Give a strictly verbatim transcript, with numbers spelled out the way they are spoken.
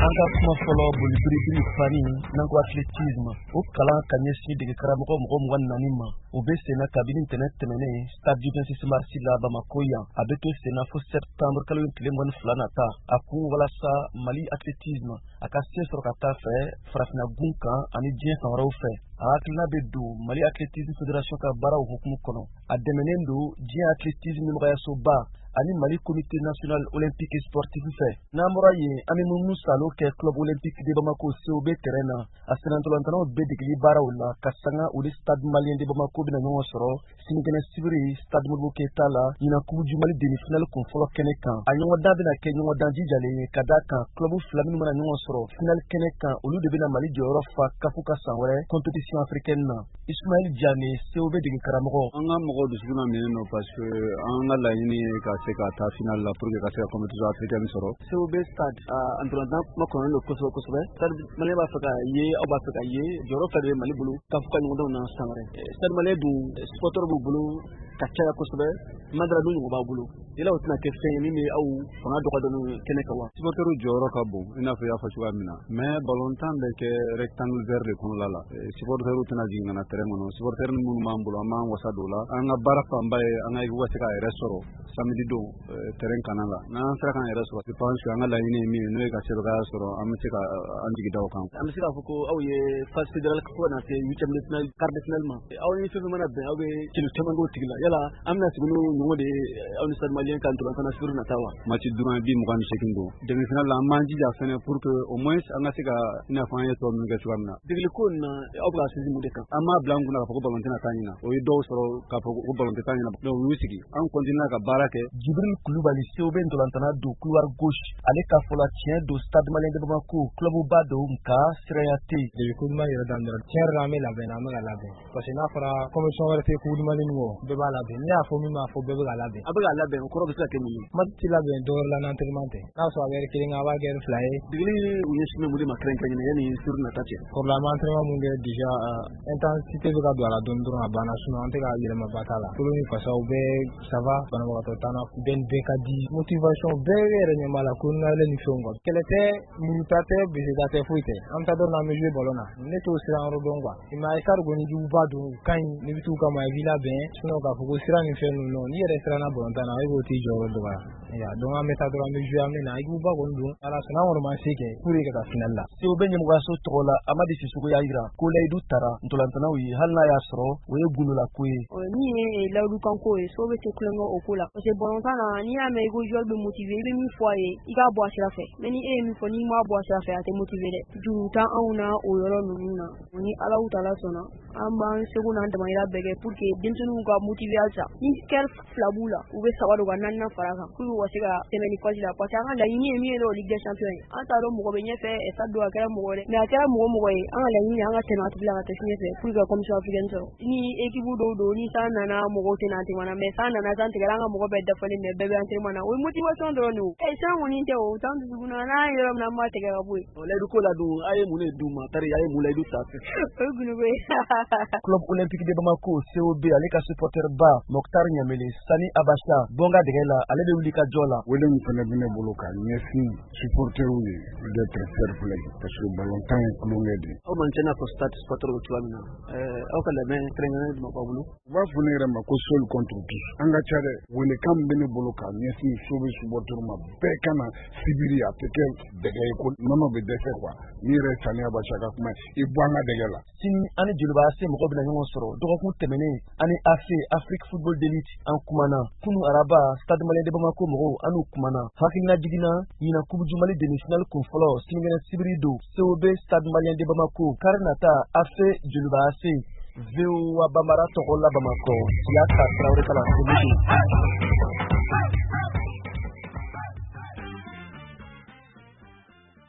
Anga kuma fɔlɔ bolibiribiri fani n'an ko athlétisme o kalan ka ɲɛsin dege karamɔgɔ mɔgɔ mugan ni naani ma o bɛ senna kabini ntɛnɛn tɛmɛnen stade du vingt-six mars la Bamako yan a bɛ to senna fo septembre kalo tile mugan ni fila nata a kun walasa Mali athlétisme a ka se sɔrɔ ka taa fɛ farafinna gun kan ani diɲɛ fan wɛrɛw fɛ a hakilina bɛ don Mali athlétisme fédération ka baaraw hukumu kɔnɔ a dɛmɛnen don diɲɛ athlétisme ɲɛmɔgɔyasoba ani Mali comité national olympique et sportif fɛ n'an bɔra yen an bɛ munumunu salo kɛ club olympique de Bamako C O B terrain na a senatolantanaw bɛ degeli baaraw la ka sanga o de stade malien de Bamako bɛna ɲɔgɔn sɔrɔ sinikɛnɛ sibiri stade Modibo Keyita la ɲinan kubuju Mali demi-finale kun fɔlɔ kɛnɛ kan a ɲɔgɔndan bɛna kɛ ɲɔgɔndan jijalen ye ka da kan club fila minnu bɛna ɲɔgɔn sɔrɔ finale kɛnɛ kan olu de bɛna Mali jɔyɔrɔ fa kafu ka san wɛrɛ compétition africaine na Ismaël Diané C O B dege karamɔgɔ an ka mɔgɔw dusukun na minɛ no parce que an ka laɲini ye ka se ka taa finale la pour que ka se ka compétition africaine sɔrɔ C O B stade entraînement kuma kɔnɔnen don kosɛbɛ kosɛbɛ stade malien b'a fɛ ka ye aw b'a fɛ ka ye jɔyɔrɔ fila de bɛ Mali bolo kafu ka ɲɔgɔndanw na san wɛrɛ stade malien dun supporter b'u bolo ka caya kosɛbɛ madara dun ɲɔgɔn b'a bolo yala o tɛna kɛ fɛn ye min bɛ aw fanga dɔgɔdɔn kɛnɛ kan wa supporter jɔyɔrɔ ka bon i n'a fɔ i y'a fɔ cogoya min na mais ballontan bɛ kɛ rectangle vert de kɔnɔla la supporter tɛna jigin ka na terrain kɔnɔ supporter minnu b'an bolo an b'an wasa don la an ka baara fanba ye an ka équipe ka se k'a yɛrɛ sɔrɔ samedi don terrain kanan la n'an sera k'an yɛrɛ sɔrɔ je pense que an ka laɲini ye min ye n'o ye ka sɛbɛkaya sɔrɔ an bɛ se ka an jigi da o kan an bɛ se k'a fɔ ko aw ye phase fédérale fo ka na se huitième de finale quart de finale ma aw ni fɛn fɛn mana bɛn aw bɛ kɛlɛ caman k'o tigi la yala an bɛna sigi n'o ɲɔgɔn de ye aw ni stade malien ka ntolantan sibiri nata wa match duran bi mugan ni seegin don demi finale la an b'an jija fɛnɛ pour que au moins an ka se ka i n'a fɔ an ye tɔ minnu kɛ cogoya min na degeli ko in na aw bɛ ka sinsin mun de kan an m'a bila an kunna k'a fɔ ko ballon tɛna taa ɲina o ye dɔw sɔrɔ k'a fɔ ko ballon tɛ taa ɲina donc u y'u sigi an continue ka baara kɛ Jibril Kulubali C O B ntolantana don couloir gauche ale ka fɔla tiɲɛ don stade malien de Bamako club ba don nka siraya tɛ yen depuis coup du Mali yɛrɛ daminɛ tiɲɛ yɛrɛ la an bɛ labɛn an bɛ ka labɛn parce que n'a fɔra commission wɛrɛ tɛ coup du Mali nin kɔ bɛɛ b'a labɛn n'i y'a fɔ min b'a fɔ bɛɛ bɛ ka labɛn a bɛ ka labɛn o kɔrɔ bɛ se ka kɛ mun ye match tɛ labɛn dɔwɛrɛ la n'entraînement tɛ n'a sɔrɔ a bɛ kelen kan a b'a kɛ fila ye degeli u ɲɛsinnen mun de ma kɛrɛnkɛrɛnnen yanni sibiri nata cɛ pour la entraînement mun kɛ déjà intensité bɛ ka don a la dɔɔni dɔrɔn a banna sinon an tɛ ka yɛlɛma ba t'a la tolo ni fasaw bɛɛ ça va banabagatɔ t'an na bɛɛ bɛɛ ka di motivation bɛɛ yɛrɛ ɲɛ b'a la ko n'ale ni fɛnw quoi kɛlɛ tɛ muruta tɛ bisita tɛ foyi tɛ an bɛ taa dɔrɔn an bɛ jouer ballon na ne t'o siran yɔrɔ dɔn quoi mais a sar goni juguba don ka ɲi ne bɛ t'u kama i b'i labɛn sinon k'a fɔ ko sira ni fɛn ninnu n'i yɛrɛ siranna ballon tan na i b'o t'i jɔyɔrɔ dɔgɔya ya donc an bɛ taa dɔrɔn an bɛ jouer an bɛ na i juguba kɔni don ala sɔnna an kɔni m'an se kɛ pour que ka taa finale la C O B ɲɛmɔgɔyaso tɔgɔ la Amadi Sissoco y'a jira ko layidu tara ntolantanaw ye hali n'a y'a sɔrɔ o ye gundo la ko ye min ye layidu kanko ye C O B tɛ kulonkɛ o ko la parce que ballon tan na n'i y'a mɛn i ko joueur bɛ motiver i bɛ min fɔ a ye i k'a bɔ a sira fɛ mais ni e ye min fɔ n'i m'a bɔ a sira fɛ a tɛ motiver dɛ juru t'an anw na o yɔrɔ ninnu na ni Alahu Taala sɔnna an b'an seko n'an damayira bɛɛ kɛ pour que denmisɛnninw ka motiver halisa ni kɛri fila b'u la u bɛ saba don ka naaninan fara kan pour que u ka se ka tɛmɛ ni phase la parce que an ka laɲini ye min ye n'o Ligue des champions ye an t'a dɔn mɔgɔ bɛ ɲɛfɛ stade don a kɛra mɔgɔ wɛrɛ mais a kɛra mɔgɔ mɔgɔ ye an ka laɲini an ka tɛmɛ a tigi la ka taa ɲɛfɛ pour que ka commission africaine sɔrɔ ni équipe dɔw don ni san nana mɔgɔw tɛna entraînement na mais san nana san tigɛra an ka mɔgɔ bɛɛ dafalen mais bɛɛ bɛ entraînement na o ye motivation dɔrɔn de ye o san kɔni tɛ o t'an dusukun na n'an ye yɔrɔ min na an b'a tigɛ ka bɔ yen layidu ko la dun a ye mun de d'u ma tari a ye mun layidu ta o ye gunugo ye club olympique de Bamako C O B ale ka supporter ba Mokhtar Ɲamele Sani Abacha bonga dɛgɛ la ale bɛ wuli ka jɔ la wele min fana bɛ ne bolo ka ɲɛsin supporteriw ye d'être fair play parce que ballon tan ye kulonkɛ de aw man cɛna fɔ stade supporter bɛ cogoya min na aw ka labɛn kɛrɛnkɛrɛnnen jumɛn b'aw bolo u b'a fɔ ne yɛrɛ ma ko seul contre tous an ka ca dɛ welekan min bɛ ne bolo ka ɲɛsin C O B supporter ma bɛɛ ka na sibiri a tɛ kɛ dɛgɛ ye ko nɔnɔ bɛ dɛsɛ quoi ni yɛrɛ ye Sani Abacha ka kuma i bɔ an ka dɛgɛ la sini ani joliba se mɔgɔ bɛna ɲɔgɔn sɔrɔ dɔgɔkun tɛmɛnen ani A F E Afrique Football d'Elite an kumana kunu araba stade malien de Bamako mɔgɔw an'u kumana hakilina jiginna ɲinan kubuju Mali demi-finale kun fɔlɔ sinikɛnɛ sibiri don C O B stade malien de Bamako kari nata A F E joliba A C V O A Bambara tɔgɔ la Bamako Siaka Traoré Kala